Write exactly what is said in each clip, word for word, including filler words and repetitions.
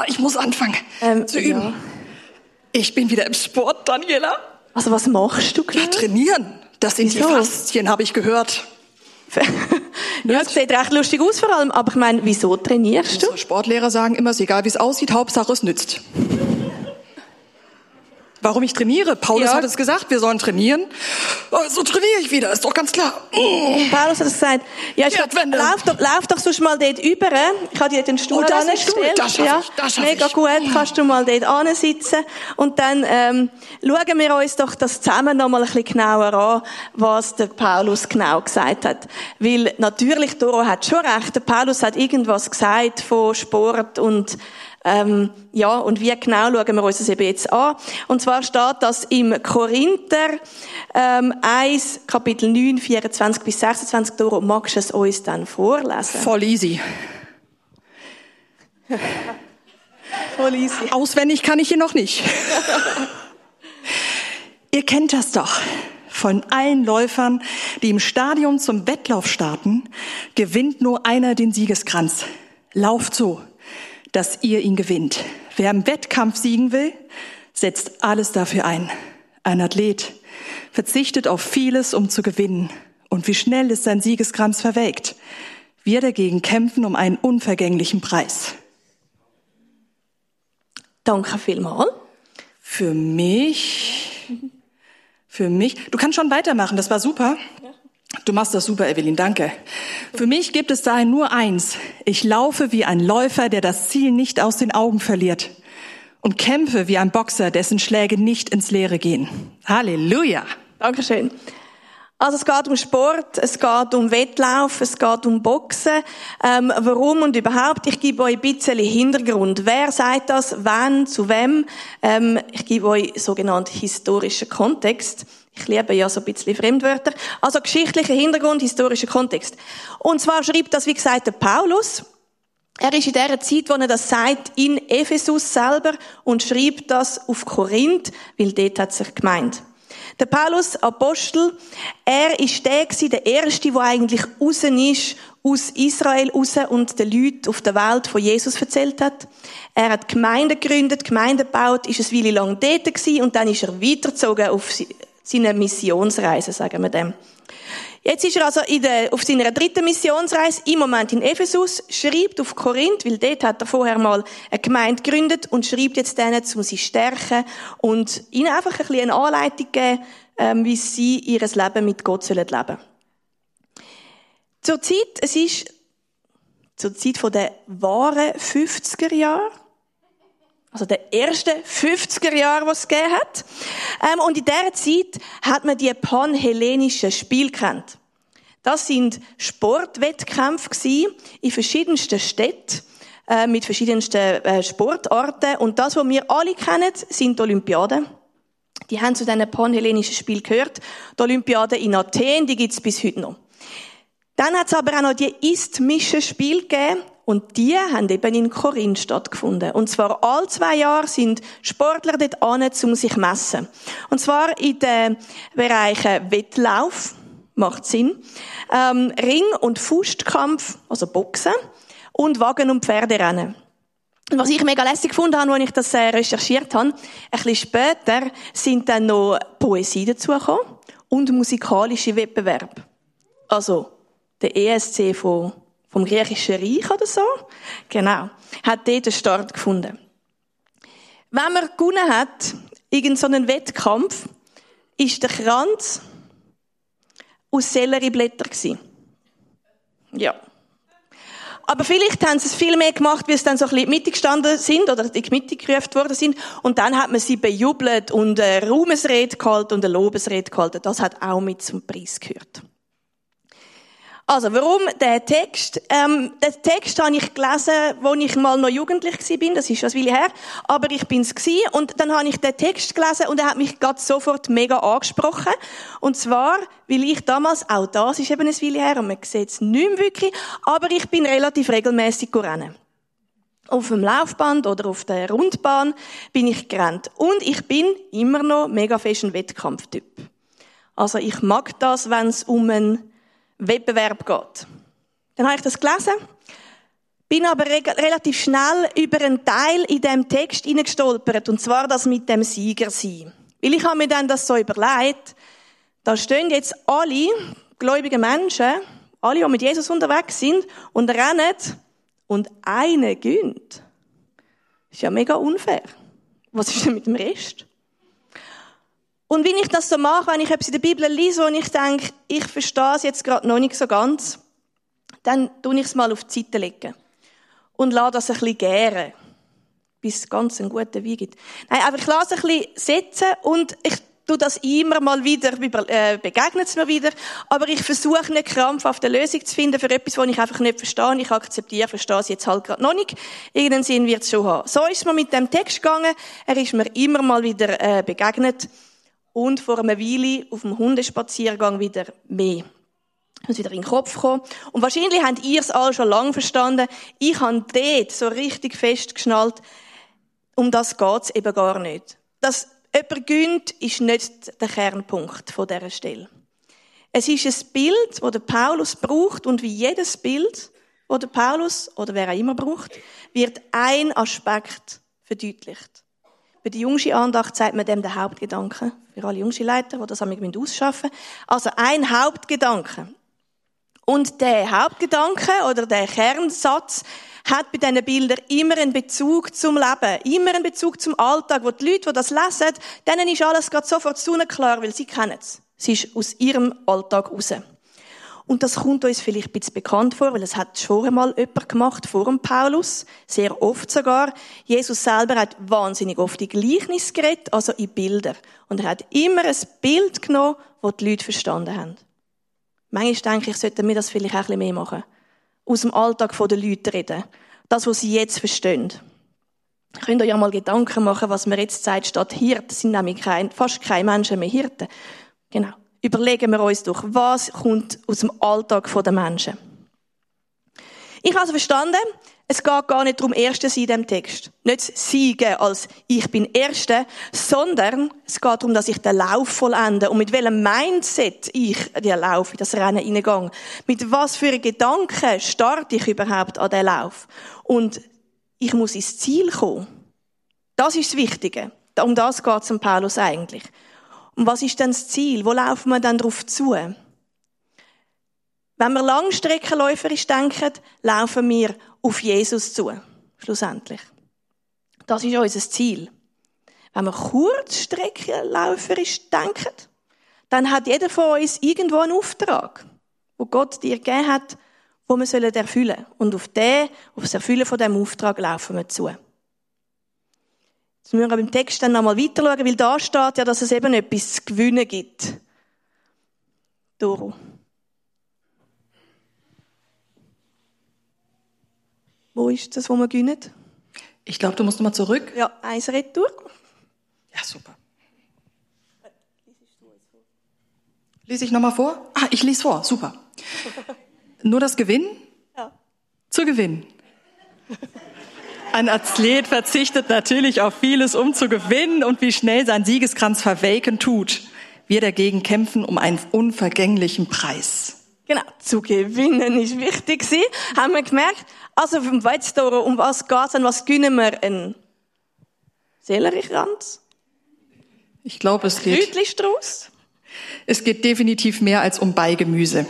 ich muss anfangen Ähm, zu üben. ja. Ich bin wieder im Sport, Daniela. Also was machst du genau? Ja, trainieren. Das sind Wieso? die Faszien, habe ich gehört. Ja, es sieht recht lustig aus vor allem, aber ich meine, wieso trainierst du? Unsere Sportlehrer sagen immer, es ist egal, wie es aussieht, Hauptsache es nützt. Warum ich trainiere? Paulus Ja. hat es gesagt, wir sollen trainieren. Also trainiere ich wieder, ist doch ganz klar. Paulus hat es gesagt. Ja, ich Kehrtwende. lauf doch, lauf doch sonst mal dort rüber. Ich habe dir den Stuhl Oh, da ist ein Stuhl. angestellt. Das schaff ja, ich, das schaff mega ich. gut, kannst du mal dort ansitzen. Und dann ähm, schauen wir uns doch das zusammen noch mal ein bisschen genauer an, was der Paulus genau gesagt hat. Weil natürlich, Doro hat schon recht, der Paulus hat irgendwas gesagt von Sport und Ähm, ja, und wie genau schauen wir uns das eben jetzt an. Und zwar steht das im Korinther ähm, eins, Kapitel neun, vierundzwanzig bis sechsundzwanzig. Doro, magst du es uns dann vorlesen? Voll easy. Voll easy. Auswendig kann ich hier noch nicht. Ihr kennt das doch. Von allen Läufern, die im Stadion zum Wettlauf starten, gewinnt nur einer den Siegeskranz. Lauft so, dass ihr ihn gewinnt. Wer im Wettkampf siegen will, setzt alles dafür ein. Ein Athlet verzichtet auf vieles, um zu gewinnen. Und wie schnell ist sein Siegeskranz verwelkt. Wir dagegen kämpfen um einen unvergänglichen Preis. Danke vielmals. Für mich, für mich, du kannst schon weitermachen, das war super. Du machst das super, Evelyn, danke. Für mich gibt es dahin nur eins. Ich laufe wie ein Läufer, der das Ziel nicht aus den Augen verliert. Und kämpfe wie ein Boxer, dessen Schläge nicht ins Leere gehen. Halleluja. Dankeschön. Also es geht um Sport, es geht um Wettlauf, es geht um Boxen. Ähm, warum und überhaupt? Ich gebe euch ein bisschen Hintergrund. Wer sagt das? Wann? Zu wem? Ähm, ich gebe euch sogenannten historischen Kontext. Ich liebe ja so ein bisschen Fremdwörter. Also geschichtlicher Hintergrund, historischer Kontext. Und zwar schreibt das, wie gesagt, der Paulus. Er ist in dieser Zeit, wo er das sagt, in Ephesus selber und schreibt das auf Korinth, weil dort hat sich gemeint. Der Paulus, Apostel, er ist der gewesen, der Erste, der eigentlich raus ist, aus Israel raus und den Leuten auf der Welt von Jesus erzählt hat. Er hat Gemeinden gegründet, Gemeinden gebaut, ist eine Weile lang dort gewesen und dann ist er weitergezogen auf seine Missionsreise, sagen wir dem. Jetzt ist er also in der, auf seiner dritten Missionsreise, im Moment in Ephesus, schreibt auf Korinth, weil dort hat er vorher mal eine Gemeinde gegründet und schreibt jetzt denen, um sie zu stärken und ihnen einfach ein bisschen eine Anleitung geben, ähm, wie sie ihr Leben mit Gott sollen leben. Zur Zeit, es ist zur Zeit von der wahren fünfziger Jahre, also der ersten fünfziger Jahre, was es gegeben hat. Ähm, und in dieser Zeit hat man die panhellenischen Spiele gekannt. Das sind Sportwettkämpfe gewesen, in verschiedensten Städten, äh, mit verschiedensten äh, Sportarten. Und das, was wir alle kennen, sind die Olympiaden. Die haben zu diesen panhellenischen Spielen gehört. Die Olympiade in Athen, die gibt es bis heute noch. Dann hat es aber auch noch die isthmischen Spiele gegeben. Und die haben eben in Korinth stattgefunden. Und zwar alle zwei Jahre sind Sportler dort an, um sich zu messen. Und zwar in den Bereichen Wettlauf, macht Sinn, ähm, Ring- und Faustkampf, also Boxen, und Wagen- und Pferderennen. Und was ich mega lässig gefunden habe, als ich das äh, recherchiert habe, ein bisschen später sind dann noch Poesie dazugekommen und musikalische Wettbewerbe. Also der E S C von vom griechischen Reich oder so. Genau. Hat dort einen Start gefunden. Wenn man gewonnen hat, irgend so einen Wettkampf, ist der Kranz aus Sellerieblättern gewesen. Ja. Aber vielleicht haben sie es viel mehr gemacht, wie es dann so ein bisschen in die Mitte gestanden sind oder in die Mitte gerufen worden sind. Und dann hat man sie bejubelt und eine Ruhmesrede gehalten und eine Lobesrede gehalten. Das hat auch mit zum Preis gehört. Also, warum der Text? Ähm, den Text habe ich gelesen, als ich mal noch jugendlich war. Das ist schon ein Weile her. Aber ich bin's gsi. Und dann habe ich den Text gelesen und er hat mich gerade sofort mega angesprochen. Und zwar, weil ich damals, auch das ist eben ein Weile her, und man sieht es nicht mehr wirklich, aber ich bin relativ regelmässig gerannt. Auf dem Laufband oder auf der Rundbahn bin ich gerannt. Und ich bin immer noch mega fest ein Wettkampftyp. Also, ich mag das, wenn es um einen Wettbewerb geht. Dann habe ich das gelesen, bin aber re- relativ schnell über einen Teil in diesem Text hineingestolpert, und zwar das mit dem Sieger sein. Weil ich habe mir dann das so überlegt, da stehen jetzt alle gläubigen Menschen, alle, die mit Jesus unterwegs sind, und rennen, und einer gönnt. Das ist ja mega unfair. Was ist denn mit dem Rest? Und wenn ich das so mache, wenn ich etwas in der Bibel lese und ich denke, ich verstehe es jetzt gerade noch nicht so ganz, dann tue ich es mal auf die Seite legen. Und lasse das ein bisschen gären, bis es ganz einen guten Wein gibt. Nein, aber ich lasse es ein bisschen setzen, und ich tue das immer mal wieder, äh, begegnet es mir wieder, aber ich versuche nicht krampfhaft eine Lösung zu finden für etwas, was ich einfach nicht verstehe. Ich akzeptiere, verstehe es jetzt halt gerade noch nicht. Irgendeinen Sinn wird es schon haben. So ist es mir mit dem Text gegangen. Er ist mir immer mal wieder äh, begegnet. Und vor einer Weile auf dem Hundespaziergang wieder mehr. Ich muss wieder in den Kopf kommen. Und wahrscheinlich habt ihr es alle schon lange verstanden. Ich habe dort so richtig festgeschnallt, um das geht es eben gar nicht. Dass jemand gönnt, ist nicht der Kernpunkt von dieser Stelle. Es ist ein Bild, das der Paulus braucht, und wie jedes Bild, das der Paulus oder wer auch immer braucht, wird ein Aspekt verdeutlicht. Bei der jüngsten Andacht sagt man dem den Hauptgedanken. Für alle jüngsten Leiter, die das ausschaffen müssen. Also ein Hauptgedanke. Und der Hauptgedanke oder der Kernsatz hat bei diesen Bildern immer einen Bezug zum Leben, immer einen Bezug zum Alltag, wo die Leute, die das lesen, denen ist alles gerade sofort sonnenklar, weil sie kennen es. Es ist aus ihrem Alltag raus. Und das kommt uns vielleicht ein bisschen bekannt vor, weil es hat schon einmal jemand gemacht, vor dem Paulus, sehr oft sogar. Jesus selber hat wahnsinnig oft in Gleichnis geredet, also in Bilder. Und er hat immer ein Bild genommen, das die Leute verstanden haben. Manchmal denke ich, sollten wir das vielleicht auch ein bisschen mehr machen. Aus dem Alltag der Leute reden. Das, was sie jetzt verstehen. Ihr könnt euch ja mal Gedanken machen, was man jetzt sagt, statt Hirten. Es sind nämlich kein, fast keine Menschen mehr Hirten. Genau. Überlegen wir uns doch, was kommt aus dem Alltag der Menschen. Ich habe also verstanden, es geht gar nicht darum, Erste zu sein in diesem Text. Nicht siegen als ich bin Erste, sondern es geht darum, dass ich den Lauf vollende. Und mit welchem Mindset ich den Lauf, in das Rennen hineingehe. Mit was für Gedanken starte ich überhaupt an den Lauf. Und ich muss ins Ziel kommen. Das ist das Wichtige. Um das geht es um Paulus eigentlich. Und was ist denn das Ziel? Wo laufen wir dann darauf zu? Wenn wir langstreckenläuferisch denken, laufen wir auf Jesus zu. Schlussendlich. Das ist unser Ziel. Wenn wir kurzstreckenläuferisch denken, dann hat jeder von uns irgendwo einen Auftrag, wo Gott dir gegeben hat, wo wir erfüllen sollen. Und auf, den, auf das Erfüllen von diesem Auftrag laufen wir zu. Jetzt müssen wir beim Text dann nochmal weiter schauen, weil da steht ja, dass es eben etwas zu gewinnen gibt. Doro. Wo ist das, wo wir gewinnen? Ich glaube, du musst nochmal zurück. Ja, eins Retour. Ja, super. Lese ich nochmal vor? Ah, ich lese vor, super. Nur das Gewinnen? Ja. Zu gewinnen. Ein Athlet verzichtet natürlich auf vieles, um zu gewinnen, und wie schnell sein Siegeskranz verwelken tut. Wir dagegen kämpfen um einen unvergänglichen Preis. Genau, zu gewinnen ist wichtig gewesen. Haben wir gemerkt, also um was geht es denn, was gewinnen wir? Ein Selleriekranz? Ich glaube, es geht, Rütlistrauß? es geht definitiv mehr als um Beigemüse.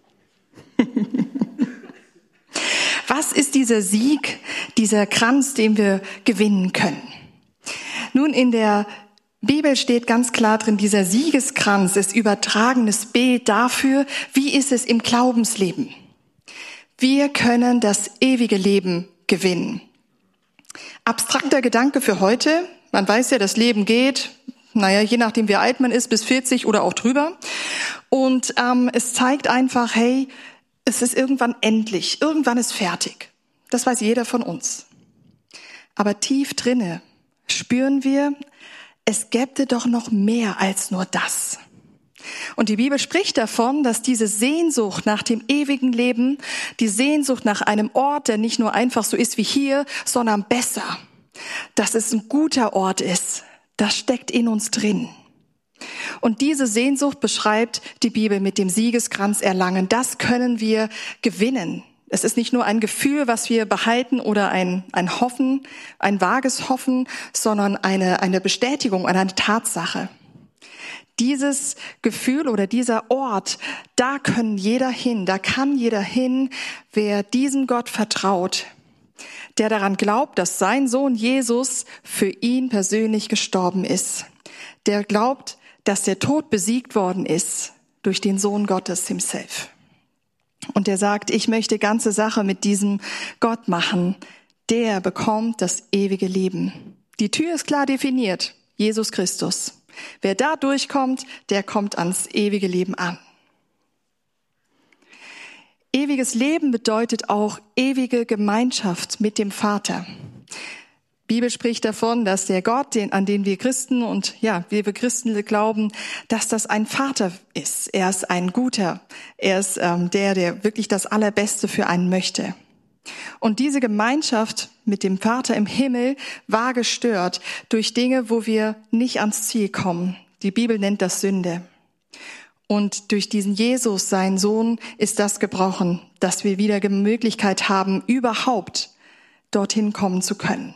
Was ist dieser Sieg, dieser Kranz, den wir gewinnen können? Nun, in der Bibel steht ganz klar drin, dieser Siegeskranz ist übertragenes Bild dafür, wie ist es im Glaubensleben. Wir können das ewige Leben gewinnen. Abstrakter Gedanke für heute. Man weiß ja, das Leben geht, naja, je nachdem wie alt man ist, bis vierzig oder auch drüber. Und ähm, es zeigt einfach, hey, es ist irgendwann endlich, irgendwann ist fertig. Das weiß jeder von uns. Aber tief drinne spüren wir, es gäbe doch noch mehr als nur das. Und die Bibel spricht davon, dass diese Sehnsucht nach dem ewigen Leben, die Sehnsucht nach einem Ort, der nicht nur einfach so ist wie hier, sondern besser, dass es ein guter Ort ist, das steckt in uns drin. Und diese Sehnsucht beschreibt die Bibel mit dem Siegeskranz erlangen. Das können wir gewinnen. Es ist nicht nur ein Gefühl, was wir behalten oder ein, ein Hoffen, ein vages Hoffen, sondern eine, eine Bestätigung, eine Tatsache. Dieses Gefühl oder dieser Ort, da können jeder hin, da kann jeder hin, wer diesem Gott vertraut, der daran glaubt, dass sein Sohn Jesus für ihn persönlich gestorben ist, der glaubt, dass der Tod besiegt worden ist durch den Sohn Gottes himself. Und der sagt, ich möchte ganze Sache mit diesem Gott machen, der bekommt das ewige Leben. Die Tür ist klar definiert, Jesus Christus. Wer da durchkommt, der kommt ans ewige Leben an. Ewiges Leben bedeutet auch ewige Gemeinschaft mit dem Vater. Die Bibel spricht davon, dass der Gott, den, an den wir Christen und ja, wir Christen glauben, dass das ein Vater ist. Er ist ein Guter. Er ist ähm, der, der wirklich das Allerbeste für einen möchte. Und diese Gemeinschaft mit dem Vater im Himmel war gestört durch Dinge, wo wir nicht ans Ziel kommen. Die Bibel nennt das Sünde. Und durch diesen Jesus, seinen Sohn, ist das gebrochen, dass wir wieder die Möglichkeit haben, überhaupt dorthin kommen zu können.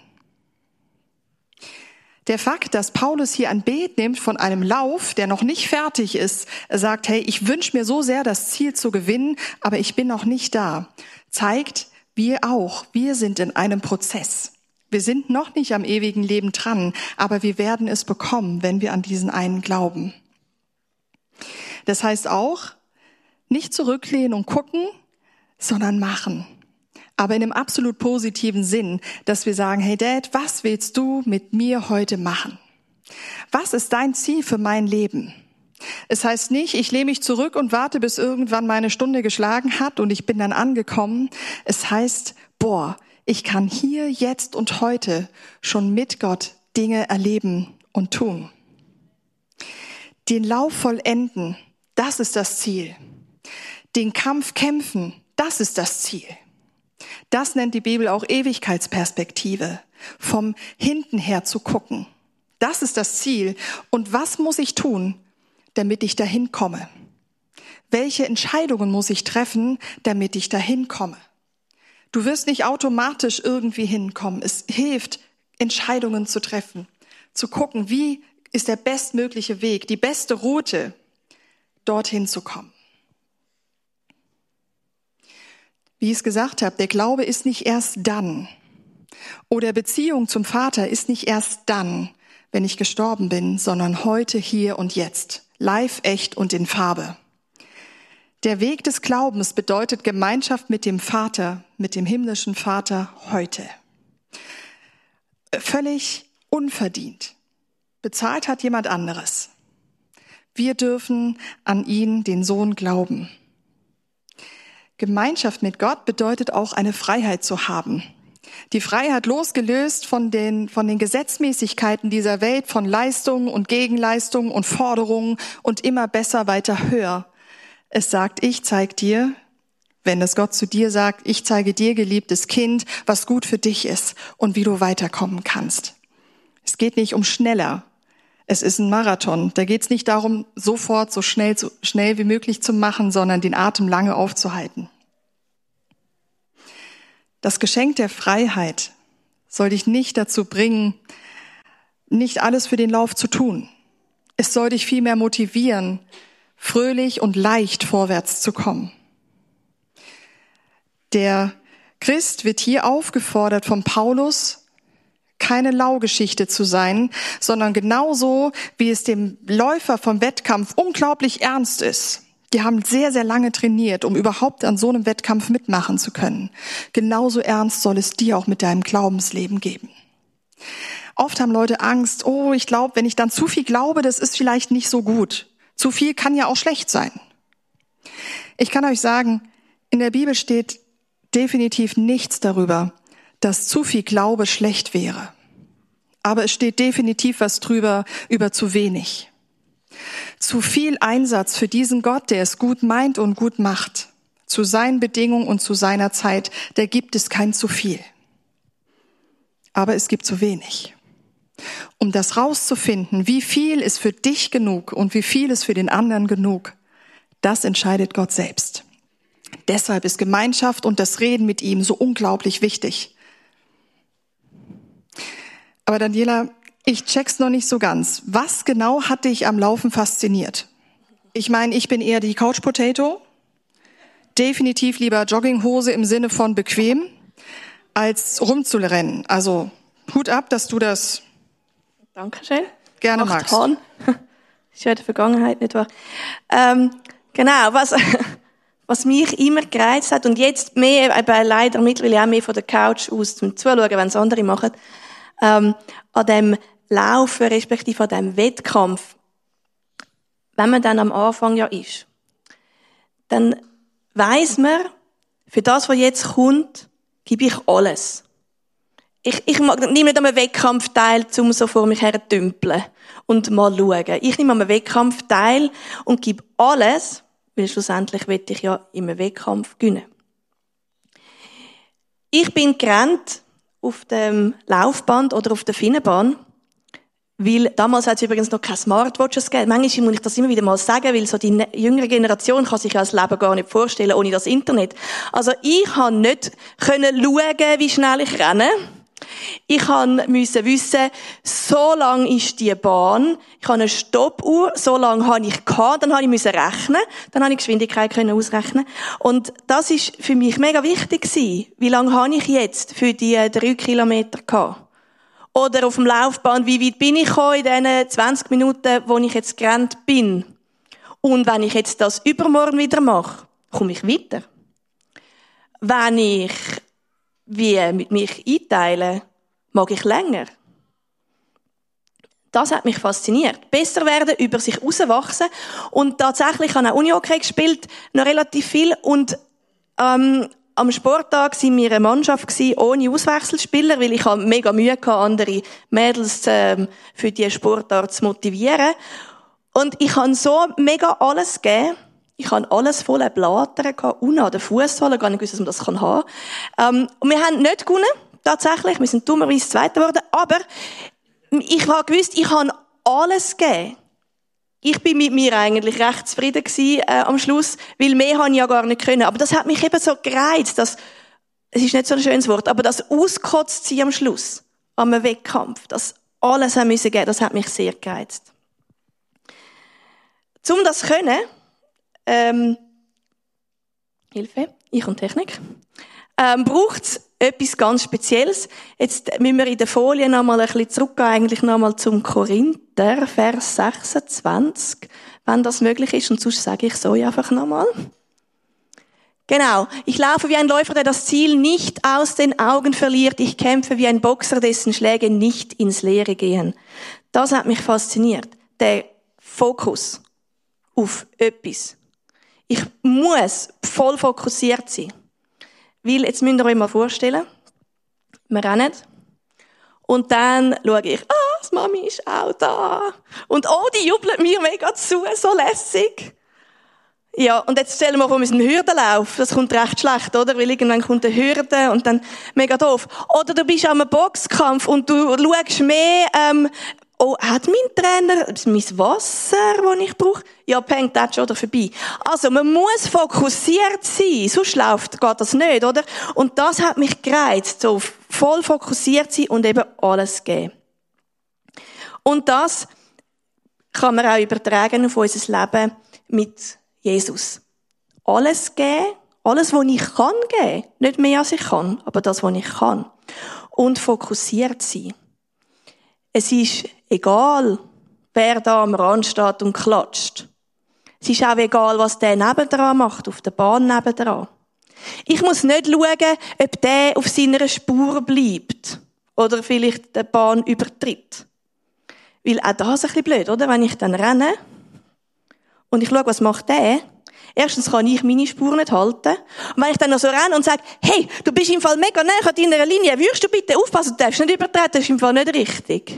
Der Fakt, dass Paulus hier ein Bild nimmt von einem Lauf, der noch nicht fertig ist, er sagt, hey, ich wünsche mir so sehr, das Ziel zu gewinnen, aber ich bin noch nicht da, zeigt, wir auch, wir sind in einem Prozess. Wir sind noch nicht am ewigen Leben dran, aber wir werden es bekommen, wenn wir an diesen einen glauben. Das heißt auch, nicht zurücklehnen und gucken, sondern machen. Aber in einem absolut positiven Sinn, dass wir sagen, hey Dad, was willst du mit mir heute machen? Was ist dein Ziel für mein Leben? Es heißt nicht, ich lehne mich zurück und warte, bis irgendwann meine Stunde geschlagen hat und ich bin dann angekommen. Es heißt, boah, ich kann hier, jetzt und heute schon mit Gott Dinge erleben und tun. Den Lauf vollenden, das ist das Ziel. Den Kampf kämpfen, das ist das Ziel. Das nennt die Bibel auch Ewigkeitsperspektive, vom hinten her zu gucken. Das ist das Ziel. Und was muss ich tun, damit ich dahin komme? Welche Entscheidungen muss ich treffen, damit ich dahin komme? Du wirst nicht automatisch irgendwie hinkommen. Es hilft, Entscheidungen zu treffen, zu gucken, wie ist der bestmögliche Weg, die beste Route, dorthin zu kommen. Wie ich es gesagt habe, der Glaube ist nicht erst dann. Oder Beziehung zum Vater ist nicht erst dann, wenn ich gestorben bin, sondern heute, hier und jetzt. Live, echt und in Farbe. Der Weg des Glaubens bedeutet Gemeinschaft mit dem Vater, mit dem himmlischen Vater heute. Völlig unverdient. Bezahlt hat jemand anderes. Wir dürfen an ihn, den Sohn, glauben. Gemeinschaft mit Gott bedeutet auch eine Freiheit zu haben. Die Freiheit losgelöst von den, von den Gesetzmäßigkeiten dieser Welt, von Leistungen und Gegenleistungen und Forderungen und immer besser, weiter, höher. Es sagt, ich zeige dir, wenn das Gott zu dir sagt, ich zeige dir, geliebtes Kind, was gut für dich ist und wie du weiterkommen kannst. Es geht nicht um schneller. Es ist ein Marathon. Da geht es nicht darum, sofort so schnell, so schnell wie möglich zu machen, sondern den Atem lange aufzuhalten. Das Geschenk der Freiheit soll dich nicht dazu bringen, nicht alles für den Lauf zu tun. Es soll dich vielmehr motivieren, fröhlich und leicht vorwärts zu kommen. Der Christ wird hier aufgefordert von Paulus, keine Laugeschichte zu sein, sondern genauso, wie es dem Läufer vom Wettkampf unglaublich ernst ist. Die haben sehr, sehr lange trainiert, um überhaupt an so einem Wettkampf mitmachen zu können. Genauso ernst soll es dir auch mit deinem Glaubensleben geben. Oft haben Leute Angst, oh, ich glaube, wenn ich dann zu viel glaube, das ist vielleicht nicht so gut. Zu viel kann ja auch schlecht sein. Ich kann euch sagen, in der Bibel steht definitiv nichts darüber, dass zu viel Glaube schlecht wäre. Aber es steht definitiv was drüber über zu wenig. Zu viel Einsatz für diesen Gott, der es gut meint und gut macht, zu seinen Bedingungen und zu seiner Zeit, da gibt es kein zu viel. Aber es gibt zu wenig. Um das rauszufinden, wie viel ist für dich genug und wie viel ist für den anderen genug, das entscheidet Gott selbst. Deshalb ist Gemeinschaft und das Reden mit ihm so unglaublich wichtig. Aber Daniela, ich check's noch nicht so ganz. Was genau hat dich am Laufen fasziniert? Ich meine, ich bin eher die Couch Potato. Definitiv lieber Jogginghose im Sinne von bequem, als rumzurennen. Also Hut ab, dass du das Dankeschön. gerne Macht magst. Hahn. Ist ja in der Vergangenheit, nicht wahr? Ähm, genau, was, was mich immer gereizt hat und jetzt mehr, eben leider mittlerweile auch mehr von der Couch aus zum Zuschauen, wenn es andere machen, ähm, an dem Laufen, respektive an dem Wettkampf, wenn man dann am Anfang ja ist, dann weiss man, für das, was jetzt kommt, gebe ich alles. Ich, ich mag, nehme nicht an einem Wettkampf teil, um so vor mich her zu dümpeln und mal schauen. Ich nehme an einem Wettkampf teil und gebe alles, weil schlussendlich will ich ja in einem Wettkampf gewinnen. Ich bin gerannt auf dem Laufband oder auf der Finnenbahn, weil damals hat es übrigens noch keine Smartwatches gegeben. Manchmal muss ich das immer wieder mal sagen, weil so die jüngere Generation kann sich ja das Leben gar nicht vorstellen ohne das Internet. Also ich konnte nicht können schauen, wie schnell ich renne. Ich musste wissen, so lang ist die Bahn. Ich habe eine Stoppuhr, so lang habe ich gehabt, dann habe ich rechnen, dann habe ich Geschwindigkeit können ausrechnen. Und das ist für mich mega wichtig gewesen. Wie lange habe ich jetzt für die drei Kilometer gehabt? Oder auf dem Laufband, wie weit bin ich gekommen in diesen zwanzig Minuten, wo ich jetzt gerannt bin? Und wenn ich jetzt das übermorgen wieder mache, komme ich weiter. Wenn ich wie mit mich einteile, mag ich länger. Das hat mich fasziniert. Besser werden, über sich herauswachsen. Und tatsächlich habe ich auch Uni-Hockey gespielt, noch relativ viel. Und ähm, am Sporttag waren wir eine Mannschaft gewesen, ohne Auswechselspieler, weil ich habe mega Mühe gehabt, andere Mädels ähm, für diese Sportart zu motivieren. Und ich habe so mega alles gegeben. Ich habe alles voller Blattern gehabt, unten an den Fußsohlen, gar nicht gewusst, dass man das haben kann. Ähm, und wir haben nicht gewonnen, tatsächlich. Wir sind dummerweise Zweiter geworden. Aber ich habe gewusst, ich habe alles gegeben. Ich bin mit mir eigentlich recht zufrieden gewesen, äh, am Schluss, weil mehr habe ich ja gar nicht können. Aber das hat mich eben so gereizt, dass, es ist nicht so ein schönes Wort, aber das ausgekotzt sein am Schluss, am Wettkampf, das alles haben müssen geben, das hat mich sehr gereizt. Um das zu können, ähm, Hilfe, ich und Technik, ähm, braucht es etwas ganz Spezielles. Jetzt müssen wir in der Folie noch mal ein bisschen zurückgehen, eigentlich noch mal zum Korinther, Vers sechsundzwanzig, wenn das möglich ist. Und sonst sage ich so einfach noch mal. Genau. Ich laufe wie ein Läufer, der das Ziel nicht aus den Augen verliert. Ich kämpfe wie ein Boxer, dessen Schläge nicht ins Leere gehen. Das hat mich fasziniert. Der Fokus auf etwas. Ich muss voll fokussiert sein. Weil, jetzt müsst ihr euch mal vorstellen, wir rennen. Und dann schaue ich, ah, das Mami ist auch da. Und oh, die jubelt mir mega zu, so lässig. Ja, und jetzt stellen wir vor, wir sind im Hürdenlauf. Das kommt recht schlecht, oder? Weil irgendwann kommt eine Hürde und dann mega doof. Oder du bist am Boxkampf und du schaust mehr, ähm, oh, hat mein Trainer mein Wasser, das ich brauche? Ja, peng, das schon vorbei. Also, man muss fokussiert sein, sonst läuft, geht das nicht, oder? Und das hat mich gereizt, so voll fokussiert sein und eben alles geben. Und das kann man auch übertragen auf unser Leben mit Jesus. Alles geben, alles, was ich kann geben. Nicht mehr, als ich kann, aber das, was ich kann. Und fokussiert sein. Es ist egal, wer da am Rand steht und klatscht. Es ist auch egal, was der nebendran macht, auf der Bahn nebendran. Ich muss nicht schauen, ob der auf seiner Spur bleibt oder vielleicht die Bahn übertritt. Weil auch das ist ein bisschen blöd, oder? Wenn ich dann renne und ich schaue, was macht der? Erstens kann ich meine Spur nicht halten. Und wenn ich dann noch so renne und sage, hey, du bist im Fall mega näher an deiner Linie, würdest du bitte aufpassen, du darfst nicht übertreten, das ist im Fall nicht richtig.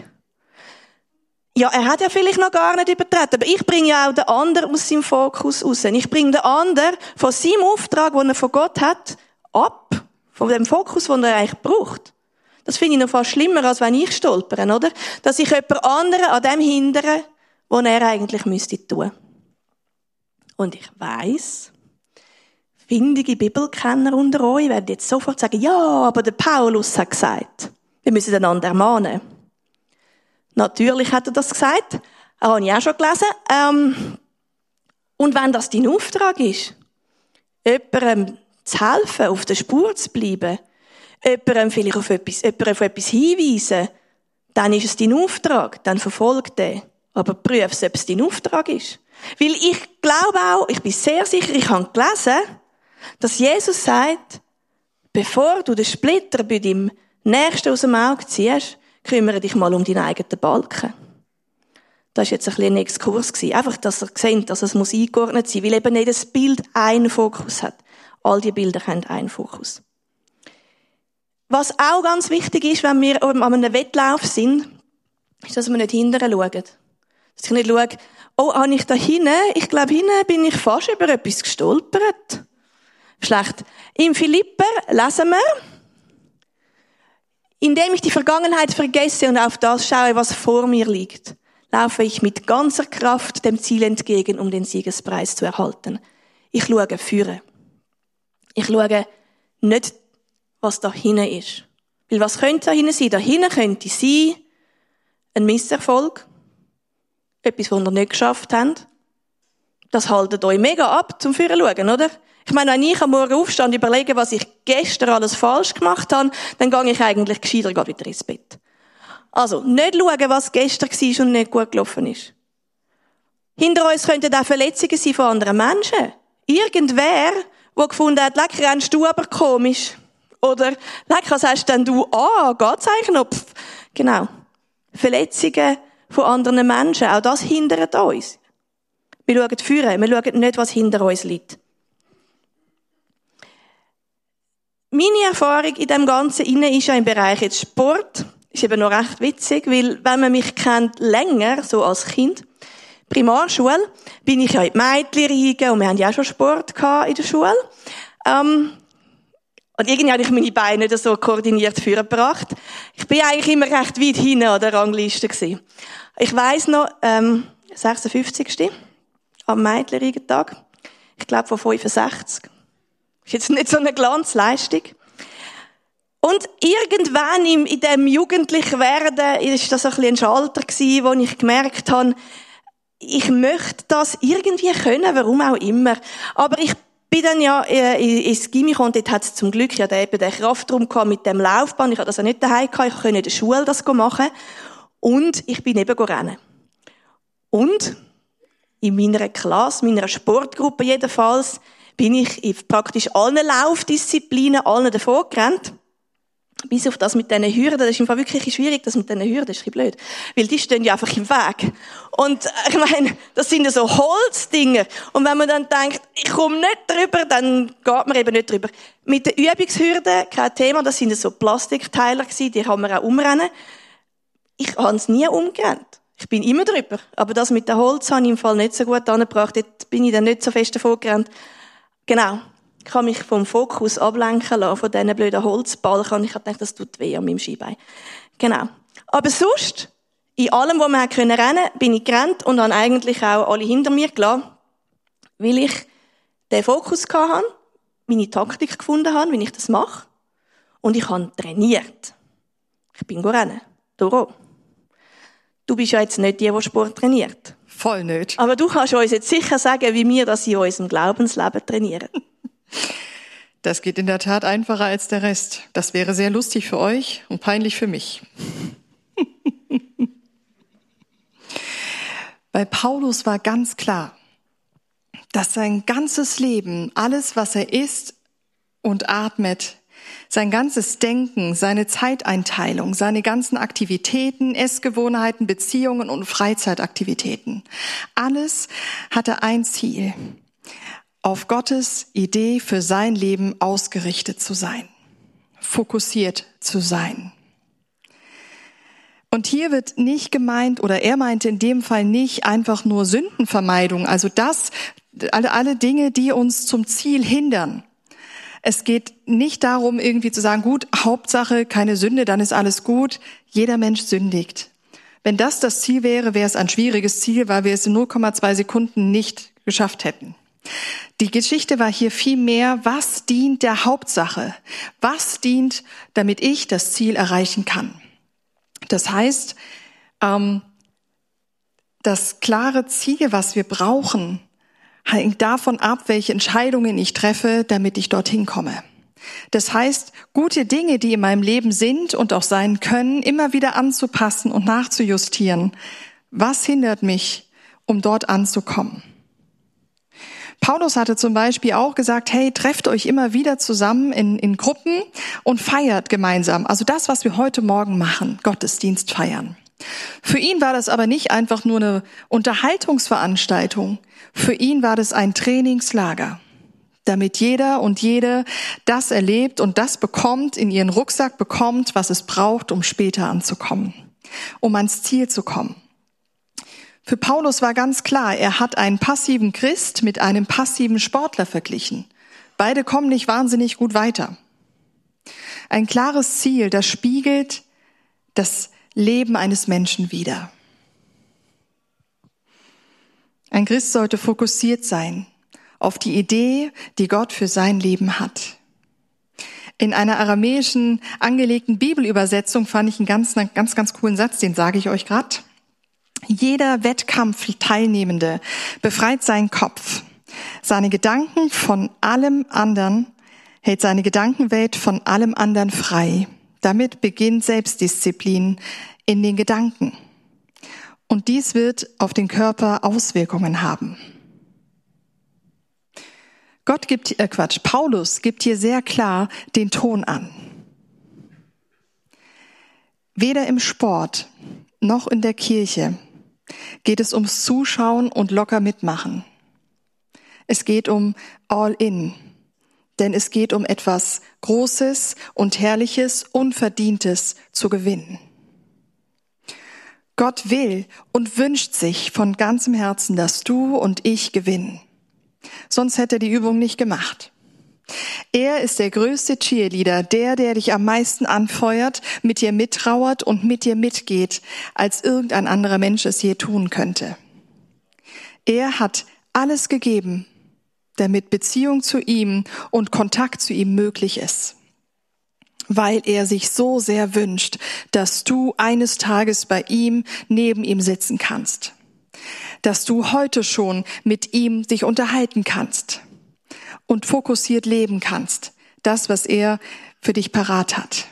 Ja, er hat ja vielleicht noch gar nicht übertreten, aber ich bringe ja auch den anderen aus seinem Fokus raus. Ich bringe den anderen von seinem Auftrag, den er von Gott hat, ab. Von dem Fokus, den er eigentlich braucht. Das finde ich noch fast schlimmer, als wenn ich stolpere, oder? Dass ich jemand anderen an dem hindere, was er eigentlich müsste tun. Und ich weiss, findige Bibelkenner unter euch werden jetzt sofort sagen, ja, aber der Paulus hat gesagt, wir müssen einander ermahnen. Natürlich hat er das gesagt, das habe ich auch schon gelesen. Ähm, und wenn das dein Auftrag ist, jemandem zu helfen, auf der Spur zu bleiben, jemandem vielleicht auf etwas, jemandem auf etwas hinweisen, dann ist es dein Auftrag, dann verfolg den. Aber prüf, ob es dein Auftrag ist. Weil ich glaube auch, ich bin sehr sicher, ich habe gelesen, dass Jesus sagt, bevor du den Splitter bei deinem Nächsten aus dem Auge ziehst, kümmere dich mal um deinen eigenen Balken. Das war jetzt ein bisschen ein Exkurs gewesen. Einfach, dass ihr seht, dass es muss eingeordnet sein, weil eben nicht das Bild einen Fokus hat. All die Bilder haben einen Fokus. Was auch ganz wichtig ist, wenn wir an einem Wettlauf sind, ist, dass wir nicht hinterher schauen. Dass ich nicht schaue, oh, habe ich da hinten, ich glaube, hinten bin ich fast über etwas gestolpert. Schlecht. Im Philipper lesen wir, indem ich die Vergangenheit vergesse und auf das schaue, was vor mir liegt, laufe ich mit ganzer Kraft dem Ziel entgegen, um den Siegespreis zu erhalten. Ich schaue führen. Ich schaue nicht, was da hinten ist. Weil was könnte da hinten sein? Da hinten könnte sein, ein Misserfolg, etwas, was ihr nicht geschafft habt. Das haltet euch mega ab zum Führen schauen, oder? Ich meine, wenn ich am Morgen aufstehe und überlege, was ich gestern alles falsch gemacht habe, dann gehe ich eigentlich gescheiter gerade wieder ins Bett. Also, nicht schauen, was gestern war und nicht gut gelaufen ist. Hinter uns könnten auch Verletzungen sein von anderen Menschen. Irgendwer, der gefunden hat, leck, rennst du aber komisch. Oder, leck, was hast denn du? Ah, geht's eigentlich noch? Pff. Genau. Verletzungen von anderen Menschen, auch das hindert uns. Wir schauen führen, wir schauen nicht, was hinter uns liegt. Meine Erfahrung in dem Ganzen inne ist ja im Bereich jetzt Sport. Ist eben noch recht witzig, weil wenn man mich kennt länger, so als Kind, Primarschule, bin ich ja in die Mädchenriege und wir haben ja auch schon Sport gehabt in der Schule. Ähm, und irgendwie habe ich meine Beine nicht so koordiniert vorgebracht. Ich bin eigentlich immer recht weit hinten an der Rangliste gewesen. Ich weiss noch, ähm, sechsundfünfzigste am Mädchenriegentag. Ich glaube von fünfundsechzig. Ist jetzt nicht so eine Glanzleistung. Und irgendwann in, in dem Jugendlichwerden ist das ein bisschen ein Schalter gewesen, wo ich gemerkt habe, ich möchte das irgendwie können, warum auch immer. Aber ich bin dann ja äh, ins Gymi gekommen und dort hat es zum Glück ja eben den Kraftraum gehabt mit dem Laufband. Ich hatte das ja nicht daheim gehabt, ich konnte in der Schule das machen. Und ich bin eben rennen. Und in meiner Klasse, meiner Sportgruppe jedenfalls, bin ich in praktisch allen Laufdisziplinen, allen davor gerannt. Bis auf das mit diesen Hürden, das ist im Fall wirklich schwierig, das mit diesen Hürden, das ist ein bisschen blöd. Weil die stehen ja einfach im Weg. Und ich meine, das sind ja so Holzdinger. Und wenn man dann denkt, ich komme nicht drüber, dann geht man eben nicht drüber. Mit den Übungshürden, kein Thema, das sind so Plastikteiler gewesen, die kann man auch umrennen. Ich habe es nie umgerannt. Ich bin immer drüber. Aber das mit dem Holz habe ich im Fall nicht so gut angebracht. Dort bin ich dann nicht so fest davon gerannt. Genau. Ich kann mich vom Fokus ablenken lassen, von diesen blöden Holzbalken. Und ich habe gedacht, das tut weh an meinem Skibein. Genau. Aber sonst, in allem, wo man rennen konnte, bin ich gerannt und habe eigentlich auch alle hinter mir gelassen, weil ich den Fokus hatte, meine Taktik gefunden habe, wie ich das mache. Und ich habe trainiert. Ich bin rennen. Doro. Du bist ja jetzt nicht die, die Sport trainiert. Voll nicht. Aber du kannst uns jetzt sicher sagen, wie wir das in unserem Glaubensleben trainieren. Das geht in der Tat einfacher als der Rest. Das wäre sehr lustig für euch und peinlich für mich. Bei Paulus war ganz klar, dass sein ganzes Leben, alles, was er isst und atmet, sein ganzes Denken, seine Zeiteinteilung, seine ganzen Aktivitäten, Essgewohnheiten, Beziehungen und Freizeitaktivitäten, alles hatte ein Ziel: auf Gottes Idee für sein Leben ausgerichtet zu sein, fokussiert zu sein. Und hier wird nicht gemeint, oder er meinte in dem Fall nicht einfach nur Sündenvermeidung, also das, alle, alle Dinge, die uns zum Ziel hindern. Es geht nicht darum, irgendwie zu sagen, gut, Hauptsache keine Sünde, dann ist alles gut. Jeder Mensch sündigt. Wenn das das Ziel wäre, wäre es ein schwieriges Ziel, weil wir es in null Komma zwei Sekunden nicht geschafft hätten. Die Geschichte war hier viel mehr, was dient der Hauptsache? Was dient, damit ich das Ziel erreichen kann? Das heißt, ähm, das klare Ziel, was wir brauchen, hängt davon ab, welche Entscheidungen ich treffe, damit ich dorthin komme. Das heißt, gute Dinge, die in meinem Leben sind und auch sein können, immer wieder anzupassen und nachzujustieren. Was hindert mich, um dort anzukommen? Paulus hatte zum Beispiel auch gesagt, hey, trefft euch immer wieder zusammen in, in Gruppen und feiert gemeinsam. Also das, was wir heute Morgen machen, Gottesdienst feiern. Für ihn war das aber nicht einfach nur eine Unterhaltungsveranstaltung. Für ihn war das ein Trainingslager, damit jeder und jede das erlebt und das bekommt, in ihren Rucksack bekommt, was es braucht, um später anzukommen, um ans Ziel zu kommen. Für Paulus war ganz klar, er hat einen passiven Christ mit einem passiven Sportler verglichen. Beide kommen nicht wahnsinnig gut weiter. Ein klares Ziel, das spiegelt das Leben eines Menschen wider. Ein Christ sollte fokussiert sein auf die Idee, die Gott für sein Leben hat. In einer aramäischen angelegten Bibelübersetzung fand ich einen ganz, einen ganz, ganz coolen Satz, den sage ich euch gerade. Jeder Wettkampfteilnehmende befreit seinen Kopf, seine Gedanken von allem anderen, hält seine Gedankenwelt von allem anderen frei. Damit beginnt Selbstdisziplin in den Gedanken. Und dies wird auf den Körper Auswirkungen haben. Gott gibt, äh Quatsch, Paulus gibt hier sehr klar den Ton an. Weder im Sport noch in der Kirche geht es ums Zuschauen und locker mitmachen. Es geht um All-in, denn es geht um etwas Großes und Herrliches, Unverdientes zu gewinnen. Gott will und wünscht sich von ganzem Herzen, dass du und ich gewinnen. Sonst hätte er die Übung nicht gemacht. Er ist der größte Cheerleader, der, der dich am meisten anfeuert, mit dir mittrauert und mit dir mitgeht, als irgendein anderer Mensch es je tun könnte. Er hat alles gegeben, damit Beziehung zu ihm und Kontakt zu ihm möglich ist. Weil er sich so sehr wünscht, dass du eines Tages bei ihm, neben ihm sitzen kannst. Dass du heute schon mit ihm dich unterhalten kannst. Und fokussiert leben kannst. Das, was er für dich parat hat.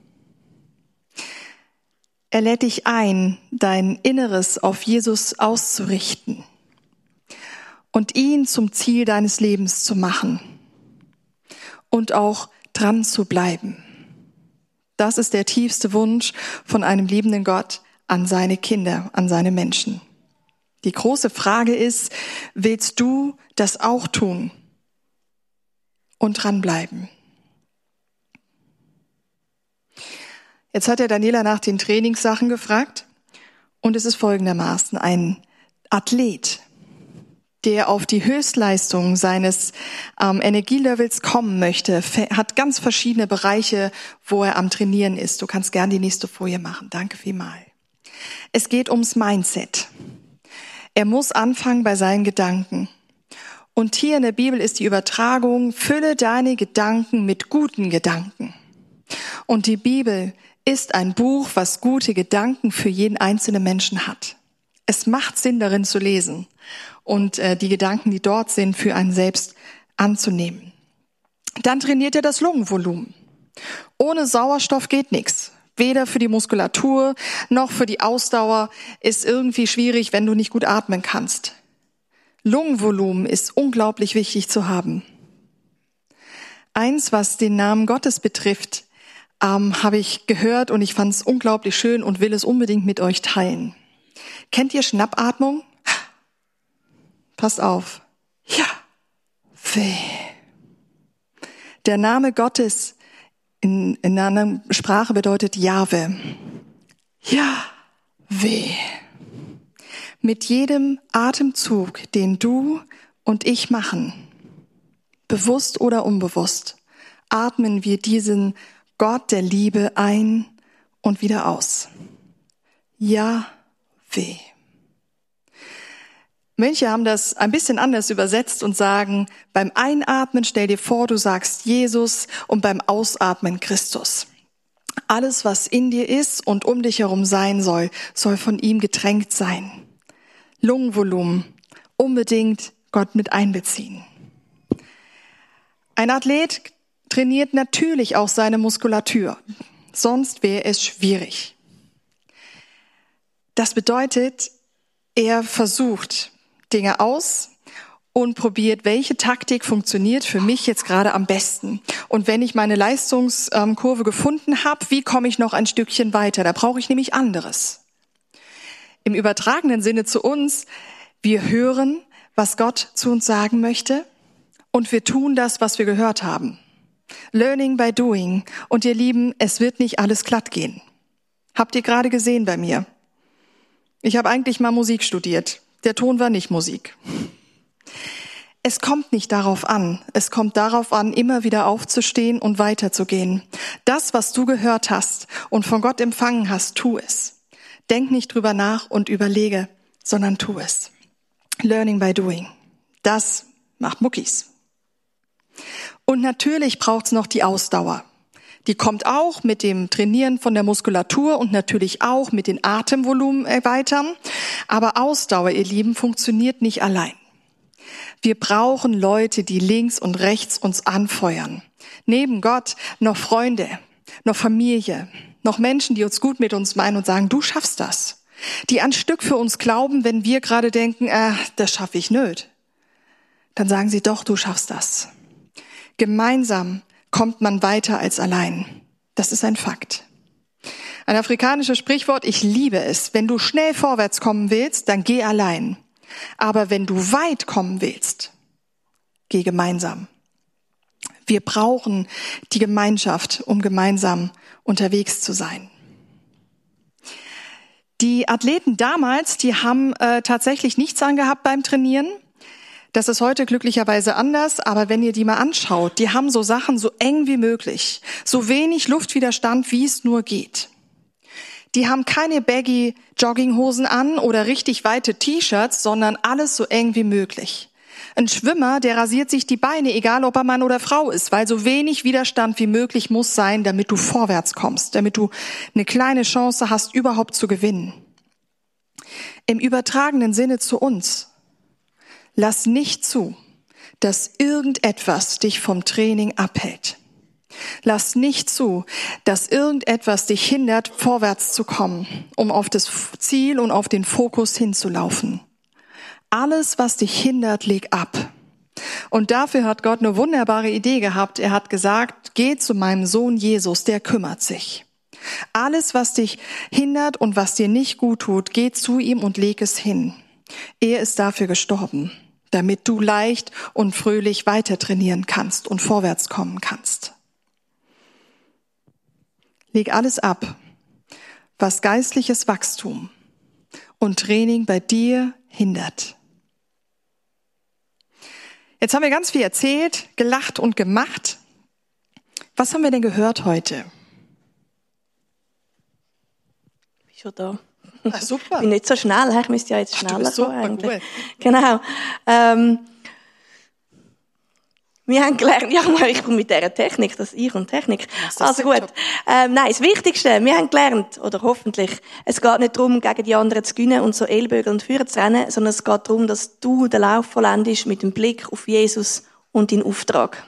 Er lädt dich ein, dein Inneres auf Jesus auszurichten und ihn zum Ziel deines Lebens zu machen und auch dran zu bleiben. Das ist der tiefste Wunsch von einem liebenden Gott an seine Kinder, an seine Menschen. Die große Frage ist, willst du das auch tun? Und dranbleiben. Jetzt hat der Daniela nach den Trainingssachen gefragt und es ist folgendermaßen: Ein Athlet, der auf die Höchstleistung seines ähm, Energielevels kommen möchte, hat ganz verschiedene Bereiche, wo er am Trainieren ist. Du kannst gern die nächste Folie machen. Danke vielmals. Es geht ums Mindset. Er muss anfangen bei seinen Gedanken. Und hier in der Bibel ist die Übertragung, fülle deine Gedanken mit guten Gedanken. Und die Bibel ist ein Buch, was gute Gedanken für jeden einzelnen Menschen hat. Es macht Sinn, darin zu lesen und äh, die Gedanken, die dort sind, für einen selbst anzunehmen. Dann trainiert er das Lungenvolumen. Ohne Sauerstoff geht nichts. Weder für die Muskulatur noch für die Ausdauer ist irgendwie schwierig, wenn du nicht gut atmen kannst. Lungenvolumen ist unglaublich wichtig zu haben. Eins, was den Namen Gottes betrifft, ähm, habe ich gehört und ich fand es unglaublich schön und will es unbedingt mit euch teilen. Kennt ihr Schnappatmung? Passt auf. Ja, weh. Der Name Gottes in, in einer anderen Sprache bedeutet Jahwe. Ja, weh. Mit jedem Atemzug, den du und ich machen, bewusst oder unbewusst, atmen wir diesen Gott der Liebe ein und wieder aus. Jahwe. Manche haben das ein bisschen anders übersetzt und sagen, beim Einatmen stell dir vor, du sagst Jesus und beim Ausatmen Christus. Alles, was in dir ist und um dich herum sein soll, soll von ihm getränkt sein. Lungenvolumen, unbedingt Gott mit einbeziehen. Ein Athlet trainiert natürlich auch seine Muskulatur, sonst wäre es schwierig. Das bedeutet, er versucht Dinge aus und probiert, welche Taktik funktioniert für mich jetzt gerade am besten. Und wenn ich meine Leistungskurve gefunden habe, wie komme ich noch ein Stückchen weiter? Da brauche ich nämlich anderes. Im übertragenen Sinne zu uns, wir hören, was Gott zu uns sagen möchte und wir tun das, was wir gehört haben. Learning by doing. Und ihr Lieben, es wird nicht alles glatt gehen. Habt ihr gerade gesehen bei mir? Ich habe eigentlich mal Musik studiert. Der Ton war nicht Musik. Es kommt nicht darauf an. Es kommt darauf an, immer wieder aufzustehen und weiterzugehen. Das, was du gehört hast und von Gott empfangen hast, tu es. Denk nicht drüber nach und überlege, sondern tu es. Learning by doing. Das macht Muckis. Und natürlich braucht's noch die Ausdauer. Die kommt auch mit dem Trainieren von der Muskulatur und natürlich auch mit den Atemvolumen erweitern. Aber Ausdauer, ihr Lieben, funktioniert nicht allein. Wir brauchen Leute, die links und rechts uns anfeuern. Neben Gott noch Freunde, noch Familie, noch Menschen, die uns gut mit uns meinen und sagen, du schaffst das. Die ein Stück für uns glauben, wenn wir gerade denken, äh, das schaffe ich nicht. Dann sagen sie, doch, du schaffst das. Gemeinsam kommt man weiter als allein. Das ist ein Fakt. Ein afrikanisches Sprichwort, ich liebe es. Wenn du schnell vorwärts kommen willst, dann geh allein. Aber wenn du weit kommen willst, geh gemeinsam. Wir brauchen die Gemeinschaft, um gemeinsam unterwegs zu sein. Die Athleten damals, die haben äh, tatsächlich nichts angehabt beim Trainieren. Das ist heute glücklicherweise anders, aber wenn ihr die mal anschaut, die haben so Sachen so eng wie möglich, so wenig Luftwiderstand, wie es nur geht. Die haben keine baggy Jogginghosen an oder richtig weite T-Shirts, sondern alles so eng wie möglich. Ein Schwimmer, der rasiert sich die Beine, egal ob er Mann oder Frau ist, weil so wenig Widerstand wie möglich muss sein, damit du vorwärts kommst, damit du eine kleine Chance hast, überhaupt zu gewinnen. Im übertragenen Sinne zu uns. Lass nicht zu, dass irgendetwas dich vom Training abhält. Lass nicht zu, dass irgendetwas dich hindert, vorwärts zu kommen, um auf das Ziel und auf den Fokus hinzulaufen. Alles, was dich hindert, leg ab. Und dafür hat Gott eine wunderbare Idee gehabt. Er hat gesagt, geh zu meinem Sohn Jesus, der kümmert sich. Alles, was dich hindert und was dir nicht gut tut, geh zu ihm und leg es hin. Er ist dafür gestorben, damit du leicht und fröhlich weiter trainieren kannst und vorwärts kommen kannst. Leg alles ab, was geistliches Wachstum und Training bei dir hindert. Jetzt haben wir ganz viel erzählt, gelacht und gemacht. Was haben wir denn gehört heute? Ich bin schon da. Ach, super. Ich bin nicht so schnell, ich müsste ja jetzt schneller Ach, du bist super kommen. gut. Genau. Ähm, wir haben gelernt, ja, ich komme mit dieser Technik, das Ich und Technik. Also gut. Ähm, nein, das Wichtigste, wir haben gelernt, oder hoffentlich, es geht nicht darum, gegen die anderen zu gewinnen und so Ellbogen und Führer zu rennen, sondern es geht darum, dass du den Lauf vollendest mit dem Blick auf Jesus und deinen Auftrag.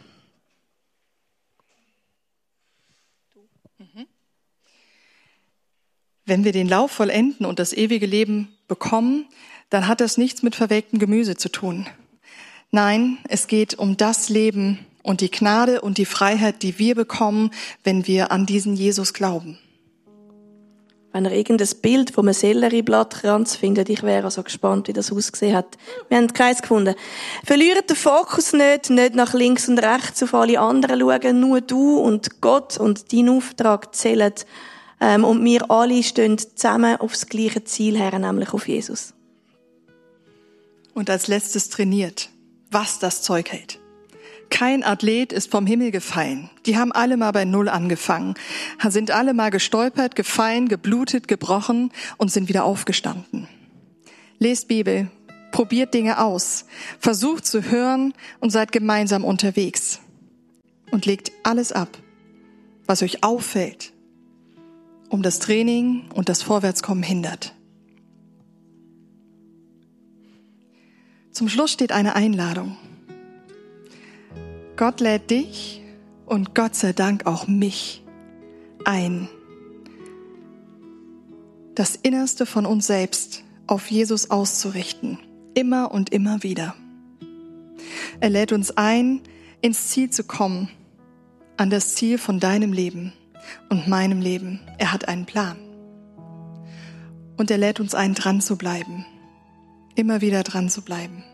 Wenn wir den Lauf vollenden und das ewige Leben bekommen, dann hat das nichts mit verwelktem Gemüse zu tun. Nein, es geht um das Leben und die Gnade und die Freiheit, die wir bekommen, wenn wir an diesen Jesus glauben. Wenn ihr irgendein Bild vom Sellerieblattkranz findet, ich wäre also gespannt, wie das ausgesehen hat. Wir haben keins gefunden. Verliert den Fokus nicht, nicht nach links und rechts auf alle anderen schauen, nur du und Gott und dein Auftrag zählen. Ähm, und wir alle stehen zusammen aufs gleiche Ziel her, nämlich auf Jesus. Und als letztes trainiert, was das Zeug hält. Kein Athlet ist vom Himmel gefallen. Die haben alle mal bei Null angefangen, sind alle mal gestolpert, gefallen, geblutet, gebrochen und sind wieder aufgestanden. Lest Bibel, Probiert Dinge aus, versucht zu hören und seid gemeinsam unterwegs. Und legt alles ab, was euch auffällt, um das Training und das Vorwärtskommen hindert. Zum Schluss steht eine Einladung. Gott lädt dich und Gott sei Dank auch mich ein, das Innerste von uns selbst auf Jesus auszurichten, immer und immer wieder. Er lädt uns ein, ins Ziel zu kommen, an das Ziel von deinem Leben und meinem Leben. Er hat einen Plan. Und er lädt uns ein, dran zu bleiben, immer wieder dran zu bleiben.